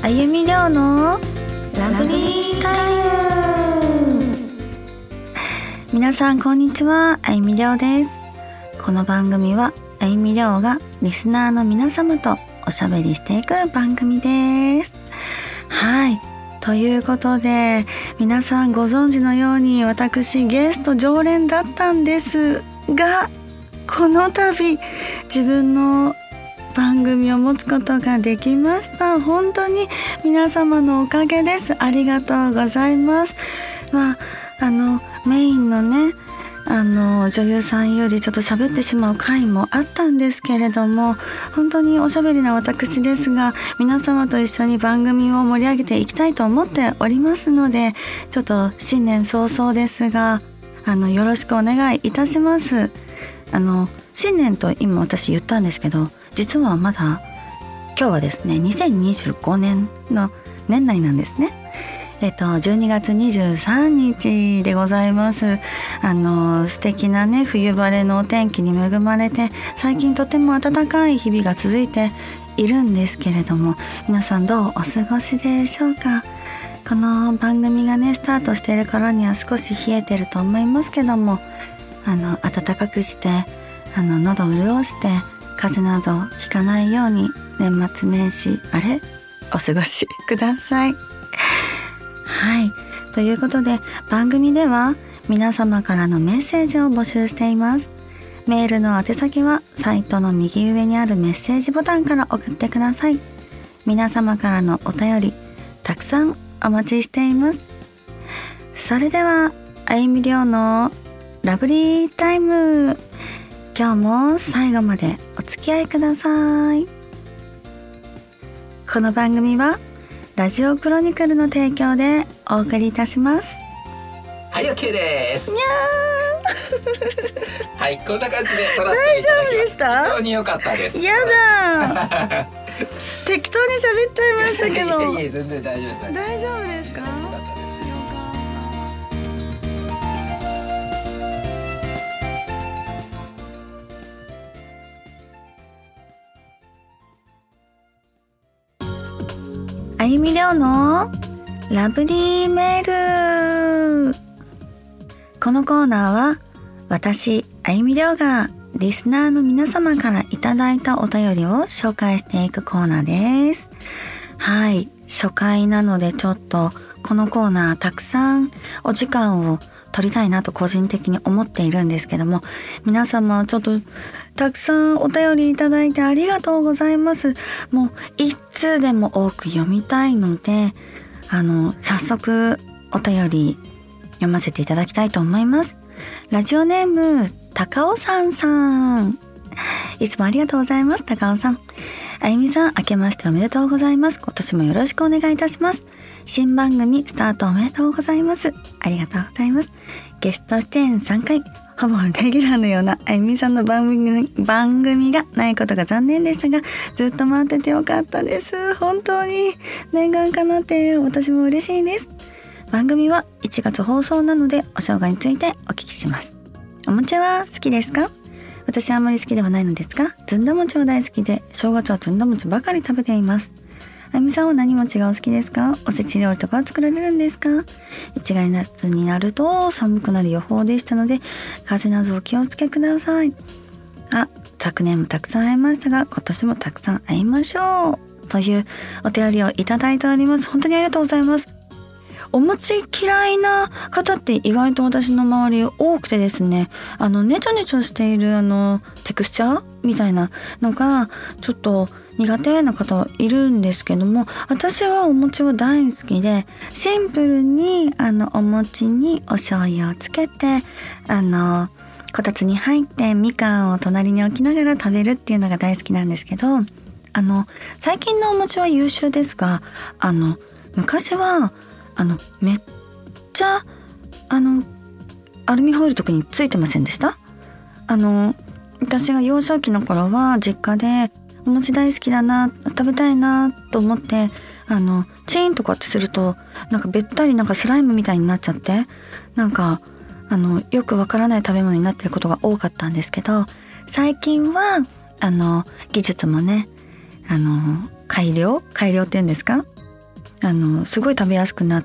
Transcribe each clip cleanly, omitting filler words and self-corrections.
あゆみりょうのラブリータイム。皆さんこんにちは、あゆみりょうです。この番組はあゆみりょうがリスナーの皆様とおしゃべりしていく番組です。はい、ということで皆さんご存知のように私ゲスト常連だったんですが、この度自分の番組を持つことができました。本当に皆様のおかげです。ありがとうございます。メインのね女優さんよりちょっと喋ってしまう回もあったんですけれども、本当におしゃべりな私ですが、皆様と一緒に番組を盛り上げていきたいと思っておりますので、ちょっと新年早々ですがよろしくお願いいたします。新年と今私言ったんですけど、実はまだ今日はですね2025年の年内なんですね。12月23日でございます。素敵なね冬晴れのお天気に恵まれて、最近とても暖かい日々が続いているんですけれども、皆さんどうお過ごしでしょうか。この番組がねスタートしている頃には少し冷えてると思いますけども、暖かくして喉を潤して風邪などひかないように年末年始お過ごしください。はい、ということで番組では皆様からのメッセージを募集しています。メールの宛先はサイトの右上にあるメッセージボタンから送ってください。皆様からのお便りたくさんお待ちしています。それではあゆみりょうのラブリータイム、今日も最後までお付き合いください。この番組はラジオクロニクルの提供でお送りいたします。 はい、OK です。 にゃーはい、こんな感じで撮らせていただきます。 大丈夫でした？ 本当に良かったです。 やだ適当に喋っちゃいましたけどいえ全然大丈夫です。 大丈夫ですか？あゆみりょうのラブリーメール。このコーナーは私あゆみりょうがリスナーの皆様からいただいたお便りを紹介していくコーナーです。はい、初回なのでちょっとこのコーナーたくさんお時間を取りたいなと個人的に思っているんですけども、皆様ちょっとたくさんお便りいただいてありがとうございます。もう一通でも多く読みたいので早速お便り読ませていただきたいと思います。ラジオネーム高尾さん、いつもありがとうございます。高尾さん、あゆみさん、明けましておめでとうございます。今年もよろしくお願いいたします。新番組スタートおめでとうございます。ありがとうございます。ゲスト出演3回、ほぼレギュラーのようなあゆみさんの番組がないことが残念でしたが、ずっと待っててよかったです。本当に念願かなって私も嬉しいです。番組は1月放送なのでお正月についてお聞きします。お餅は好きですか？私はあまり好きではないのですが、ずんだ餅は大好きで、正月はずんだ餅ばかり食べています。あゆみさんは何餅がお好きですか？おせち料理とかは作られるんですか？1月になると寒くなる予報でしたので、風邪などお気をつけください。昨年もたくさん会いましたが、今年もたくさん会いましょうというお便りをいただいております。本当にありがとうございます。お餅嫌いな方って意外と私の周り多くてですね、ネチョネチョしているテクスチャーみたいなのがちょっと苦手な方いるんですけども、私はお餅は大好きで、シンプルにお餅にお醤油をつけてこたつに入ってみかんを隣に置きながら食べるっていうのが大好きなんですけど、最近のお餅は優秀ですが、昔はめっちゃアルミホイルとかについてませんでした？私が幼少期の頃は実家でお餅大好きだな、食べたいなと思ってチーンとかってするとなんかべったりなんかスライムみたいになっちゃって、なんかよくわからない食べ物になってることが多かったんですけど、最近は技術もね改良っていうんですか、 すごい食べやすくなって、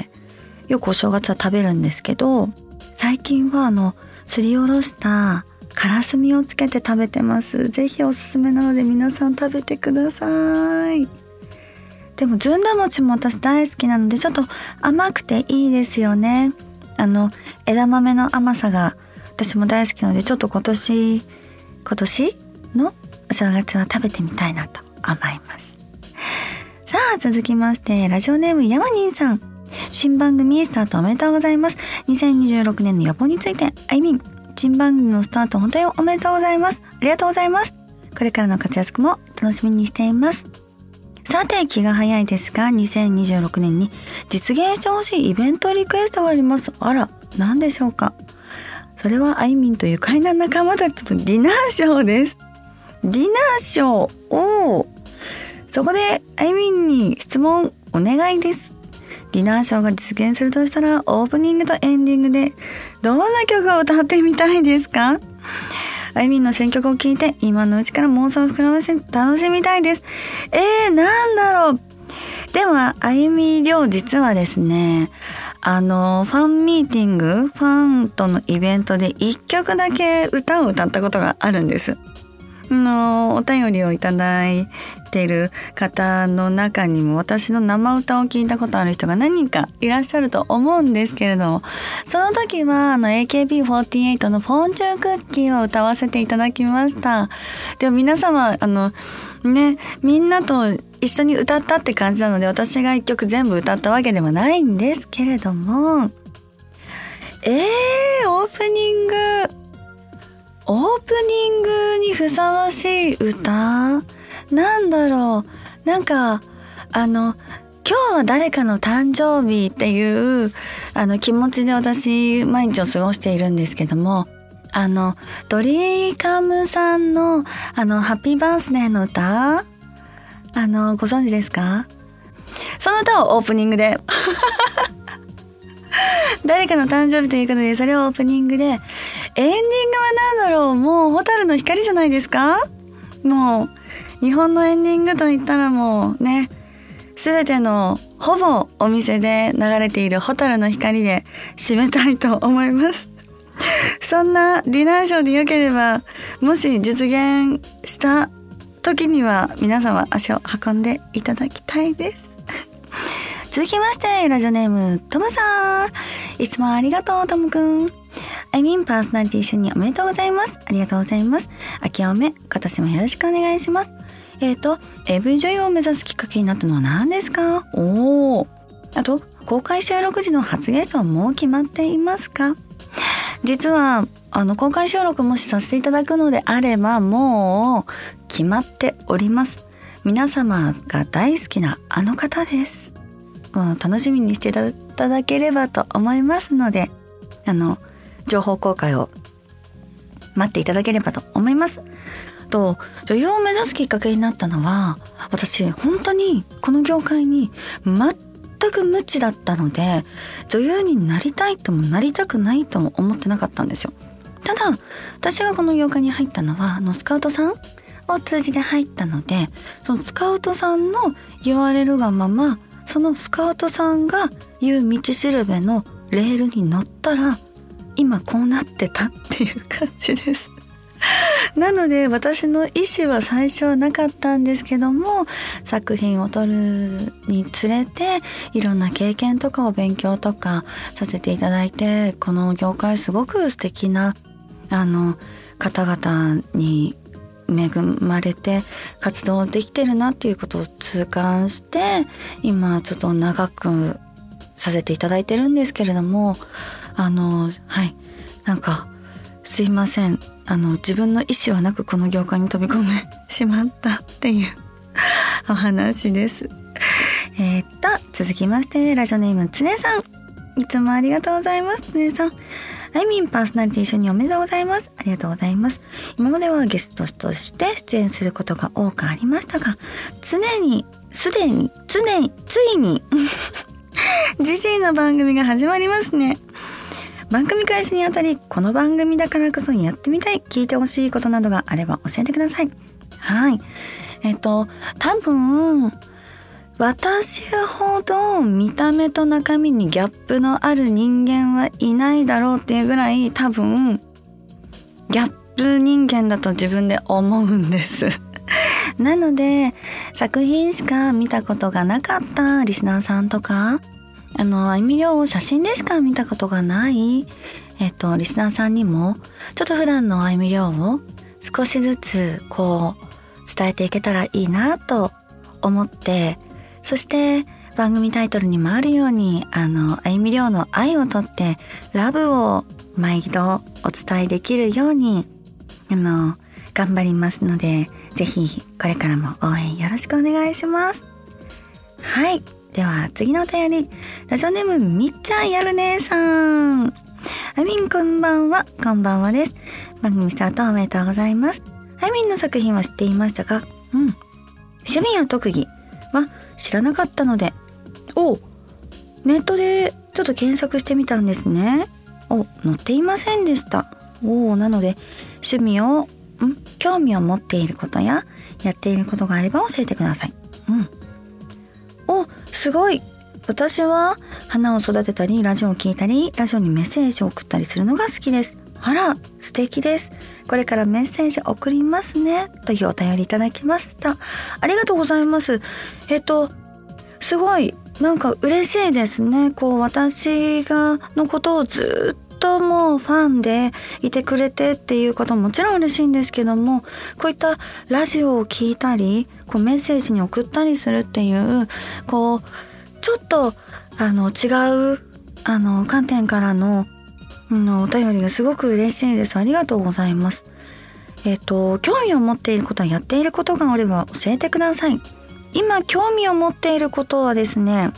よくお正月は食べるんですけど、最近はすりおろしたからすみをつけて食べてます。ぜひおすすめなので皆さん食べてください。でもずんだ餅も私大好きなので、ちょっと甘くていいですよね。枝豆の甘さが私も大好きなので、ちょっと今年のお正月は食べてみたいなと思います。さあ続きまして、ラジオネームヤマニンさん、新番組スタートおめでとうございます。2026年の予報について、新番組のスタート本当におめでとうございます。ありがとうございます。これからの活躍も楽しみにしています。さて気が早いですが、2026年に実現してほしいイベントリクエストがあります。あら、何でしょうか。それはあいみんと愉快な仲間たちとディナーショーです。ディナーショー、そこであいみんに質問お願いです。ディナーショーが実現するとしたら、オープニングとエンディングでどんな曲を歌ってみたいですか？あいみんの選曲を聴いて今のうちから妄想を膨らませて楽しみたいです。なんだろう。ではあゆみりょう、実はですね、ファンミーティング、ファンとのイベントで1曲だけ歌を歌ったことがあるんです。お便りをいただいている方の中にも私の生歌を聞いたことある人が何人かいらっしゃると思うんですけれども、その時はAKB48 のフォンチュークッキーを歌わせていただきました。でも皆様みんなと一緒に歌ったって感じなので、私が一曲全部歌ったわけではないんですけれども、オープニングにふさわしい歌なんだろう。なんか今日は誰かの誕生日っていう気持ちで私毎日を過ごしているんですけども、ドリーカムさんのハッピーバースデーの歌ご存知ですか？その歌をオープニングで誰かの誕生日ということで、それをオープニングで、エンディングは何だろう。もう蛍の光じゃないですか。もう日本のエンディングといったらもうね、すべてのほぼお店で流れている蛍の光で締めたいと思います。そんなディナーショーでよければ、もし実現した時には皆様足を運んでいただきたいです。続きまして、ラジオネームトムさん、いつもありがとうトムくん。パーソナリティ一緒におめでとうございます。ありがとうございます。明けおめ、今年もよろしくお願いします。AV 女優を目指すきっかけになったのは何ですか？あと、公開収録時の初ゲストはもう決まっていますか？実は公開収録もしさせていただくのであれば、もう決まっております。皆様が大好きなあの方です。楽しみにしていただければと思いますので、情報公開を待っていただければと思います。女優を目指すきっかけになったのは、私本当にこの業界に全く無知だったので、女優になりたいともなりたくないとも思ってなかったんですよ。ただ私がこの業界に入ったのはスカウトさんを通じて入ったので、そのスカウトさんの言われるがまま、そのスカウトさんが言う道しるべのレールに乗ったら今こうなってたっていう感じです。なので私の意思は最初はなかったんですけども、作品を撮るにつれていろんな経験とかを勉強とかさせていただいて、この業界すごく素敵な方々に恵まれて活動できてるなっていうことを痛感して、今ちょっと長くさせていただいてるんですけれども、なんかすいません、自分の意思はなくこの業界に飛び込んでしまったっていうお話です。続きまして、ラジオネームつねさん、いつもありがとうございます。つねさん、パーソナリティ一緒におめでとうございます。ありがとうございます。今まではゲストとして出演することが多くありましたが、ついに自身の番組が始まりますね。番組開始にあたり、この番組だからこそやってみたい、聞いてほしいことなどがあれば教えてください。はい。多分私ほど見た目と中身にギャップのある人間はいないだろうっていうぐらい多分ギャップ人間だと自分で思うんですなので作品しか見たことがなかったリスナーさんとかあいみりょうを写真でしか見たことがないリスナーさんにもちょっと普段のあいみりょうを少しずつ伝えていけたらいいなと思って、そして番組タイトルにもあるようにあいみりょうの愛をとってラブを毎度お伝えできるように頑張りますので、ぜひこれからも応援よろしくお願いします。はい、では次のお便り、ラジオネームみっちゃんやる姉さん。あいみんこんばんは。こんばんはです。番組スタートおめでとうございます。あいみんの作品は知っていましたか？趣味や特技は知らなかったので、ネットでちょっと検索してみたんですね。載っていませんでした。なので趣味を興味を持っていることややっていることがあれば教えてください。すごい。私は花を育てたりラジオを聞いたりラジオにメッセージを送ったりするのが好きです。あら、素敵です。これからメッセージ送りますねというお便りいただきました。ありがとうございます。すごいなんか嬉しいですね。私のことをずっともうファンでいてくれてっていうことももちろん嬉しいんですけども、こういったラジオを聞いたりメッセージに送ったりするっていうちょっと違う観点からのお便りがすごく嬉しいです。ありがとうございます。興味を持っていることはやっていることがあれば教えてください。今興味を持っていることはですね、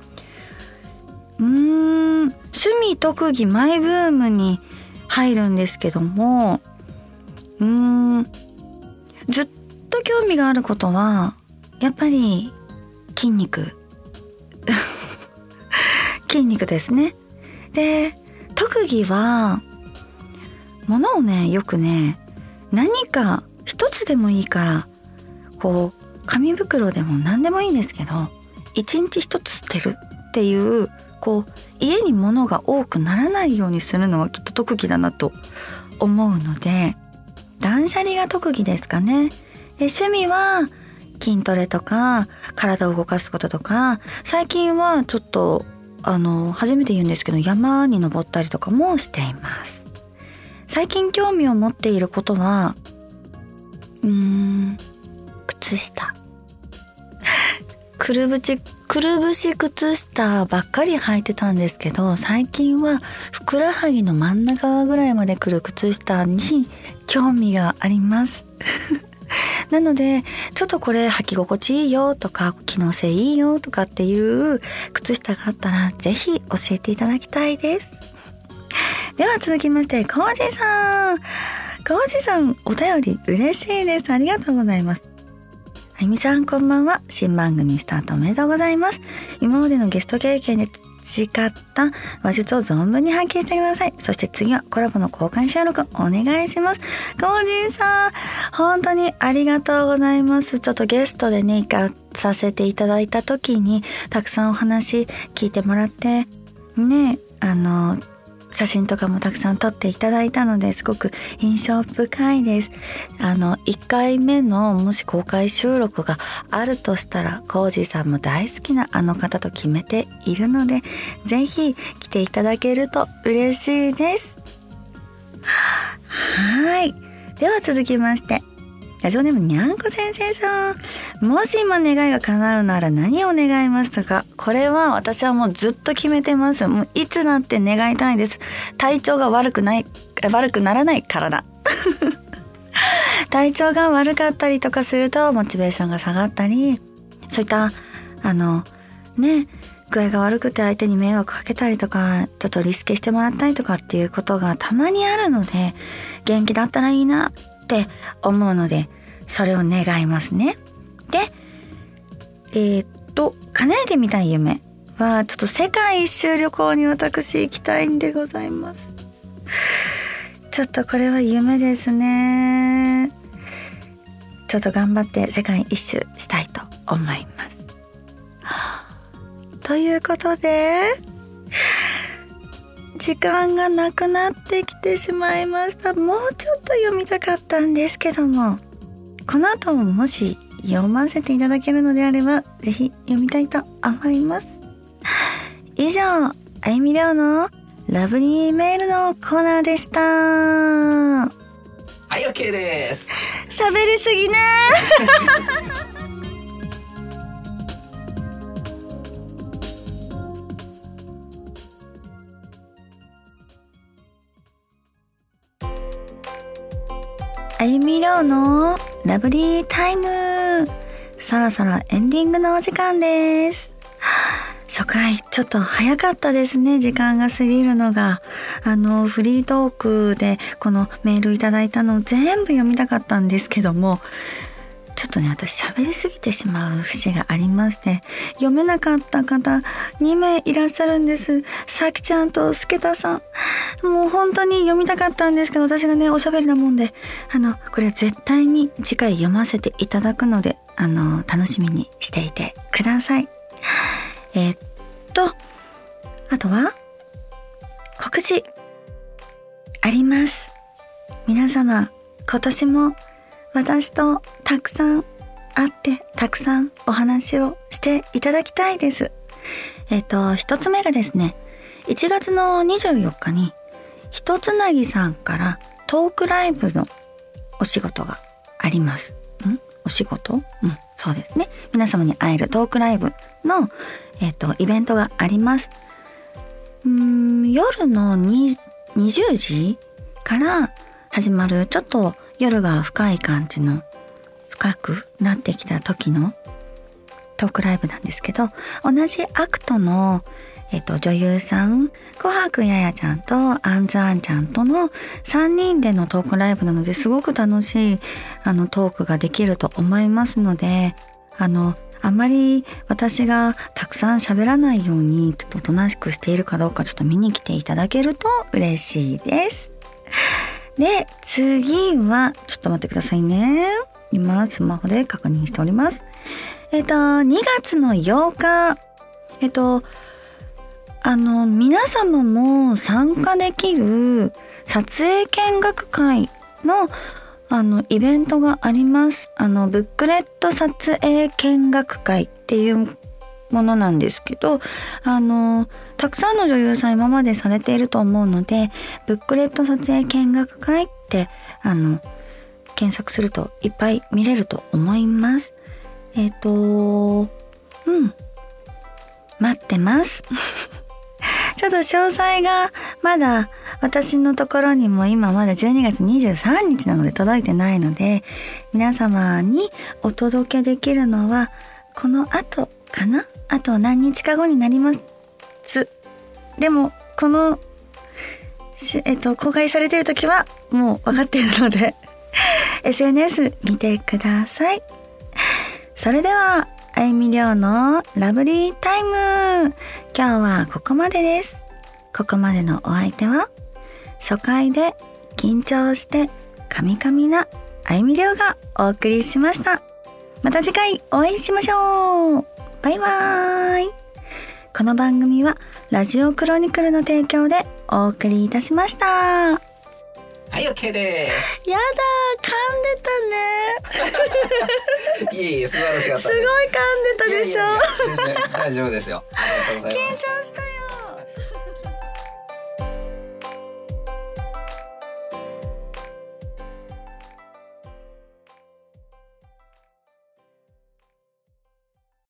趣味特技マイブームに入るんですけども、ずっと興味があることはやっぱり筋肉ですね。で、特技は物をよく何か一つでもいいから紙袋でも何でもいいんですけど一日一つ捨てるっていう家に物が多くならないようにするのはきっと特技だなと思うので、断捨離が特技ですかね。で、趣味は筋トレとか体を動かすこととか、最近はちょっと初めて言うんですけど山に登ったりとかもしています。最近興味を持っていることは靴下くるぶし靴下ばっかり履いてたんですけど、最近はふくらはぎの真ん中ぐらいまでくる靴下に興味がありますなのでちょっとこれ履き心地いいよとか機能性いいよとかっていう靴下があったらぜひ教えていただきたいです。では続きまして、川地さんお便り嬉しいです。ありがとうございます。あゆみさんこんばんは。新番組スタートおめでとうございます。今までのゲスト経験で培った話術を存分に発揮してください。そして次はコラボの公開収録お願いします。コージーさん本当にありがとうございます。ちょっとゲストで行かさせていただいた時にたくさんお話聞いてもらって写真とかもたくさん撮っていただいたのですごく印象深いです。1回目のもし公開収録があるとしたらコージーさんも大好きなあの方と決めているので、ぜひ来ていただけると嬉しいです。はい。では続きまして、ラジオネームにゃんこ先生さん。もし今願いが叶うなら何を願いましたか？これは私はもうずっと決めてます。もういつなって願いたいです。体調が悪くならない体体調が悪かったりとかするとモチベーションが下がったり、そういった具合が悪くて相手に迷惑かけたりとかちょっとリスケしてもらったりとかっていうことがたまにあるので、元気だったらいいなって思うのでそれを願いますね。で叶えてみたい夢はちょっと世界一周旅行に私行きたいんでございます。ちょっとこれは夢ですね。ちょっと頑張って世界一周したいと思います。 ということで時間がなくなってきてしまいました。もうちょっと読みたかったんですけども、この後ももし読ませていただけるのであればぜひ読みたいと思います。以上、あゆみりょうのラブリーメールのコーナーでした。 はい、OK です。 喋りすぎねあゆみりょうのラブリータイム、そろそろエンディングのお時間です。初回ちょっと早かったですね、時間が過ぎるのが。フリートークでこのメールいただいたのを全部読みたかったんですけども、ちょっとね、私喋りすぎてしまう節がありまして、読めなかった方2名いらっしゃるんです。さきちゃんとすけたさん。もう本当に読みたかったんですけど、私がね、おしゃべりなもんで、これは絶対に次回読ませていただくので、楽しみにしていてください。あとは告知あります。皆様、今年も私とたくさん会ってたくさんお話をしていただきたいです。一つ目がですね、1月の24日にひとつなぎさんからトークライブのお仕事があります。お仕事？そうですね。皆様に会えるトークライブの、イベントがあります。夜の20時から始まる、ちょっと夜が深い感じの、深くなってきた時のトークライブなんですけど、同じアクトの、女優さん、琥珀ややちゃんとあんずあんちゃんとの3人でのトークライブなので、すごく楽しいトークができると思いますので、あまり私がたくさん喋らないようにちょっとおとなしくしているかどうかちょっと見に来ていただけると嬉しいです。で、次はちょっと待ってくださいね。今スマホで確認しております。2月の8日、皆様も参加できる撮影見学会のイベントがあります。ブックレット撮影見学会っていうものなんですけど、たくさんの女優さん今までされていると思うので、ブックレット撮影見学会って検索するといっぱい見れると思います。待ってますちょっと詳細がまだ私のところにも今まだ12月23日なので届いてないので、皆様にお届けできるのはこの後かな。あと何日か後になります。でもこの公開されている時はもう分かっているのでSNS 見てください。それではあゆみりょうのラブリータイム、今日はここまでです。ここまでのお相手は初回で緊張してカミカミなあゆみりょうがお送りしました。また次回お会いしましょう。バイバーイ。この番組はラジオクロニクルの提供でお送りいたしました。 はい、OK です。 やだ、噛んでたねいえいえ、素晴らしかったです。 すごい噛んでたでしょ。 いやいやいや、全然大丈夫ですよ。ありがとうございます。 緊張したよ。